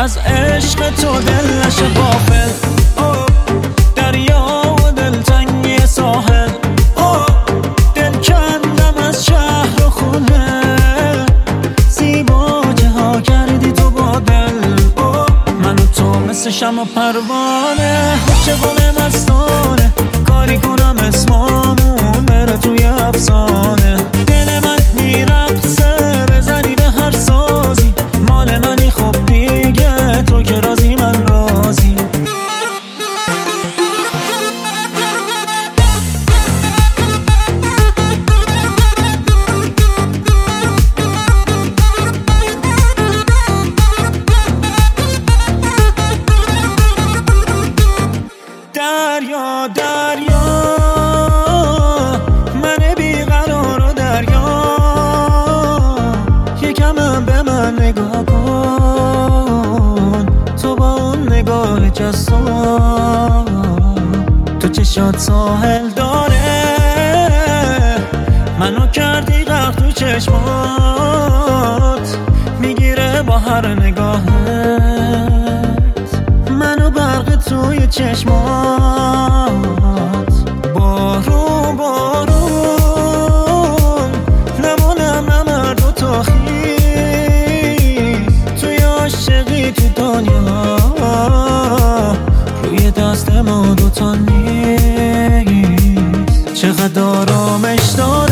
از عشق تو دل نشه غافل. دریا و دلتنگی ساحل، دل کندم از شهر و خونه، زیبا جاها کردی تو با دل. من و تو مثل شمع و پروانه، چگونه مستانه کاری کنم اسمامون بره توی افسانه. دل من میرقصه بزنی به هر سازی، مال منی خب دیگه تو که رازی من رازی. دریا دریا من بیقرار و دریا، یکم به من نگاه کن، تو با اون نگاه جسور، تو چشات ساحل داره، منو کردی غرق تو چشمات، میگیره با هر نگاهت منو برق توی چشمات. بارون بارون نمونم نمرد و تا خیز، توی عاشقی تو دنیا روی دست ما دوتا نیست. چقدر آرامش داری